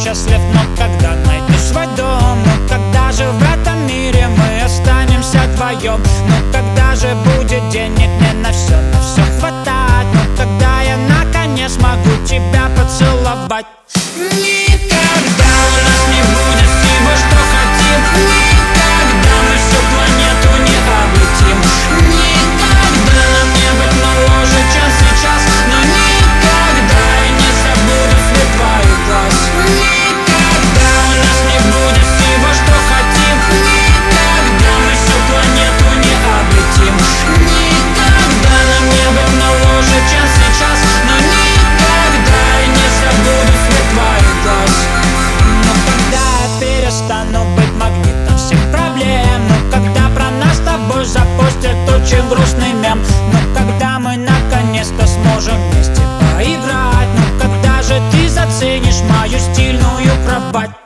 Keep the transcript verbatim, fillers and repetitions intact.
счастлив, но когда найду свой дом? Ну когда же в этом мире мы останемся вдвоем? Ну когда же будет денег мне на все, на все хватать? Ну когда я наконец смогу тебя поцеловать? Никогда у нас не будет всего, что хотим. Никогда мы всю планету не облетим. Никогда нам не быть моложе, чем сейчас. Но никогда я не забуду свет твоих глаз. Никогда у нас не будет всего, что хотим. Никогда мы всю планету не облетим. Никогда нам не быть моложе, чем сейчас. Но никогда я не забуду свет твоих глаз. Но когда я перестану быть магнитом всех проблем? Ну когда про нас с тобой запустят очень грустный мем? Ну когда мы наконец-то сможем вместе поиграть? Ну когда же ты заценишь мою стильную кровать?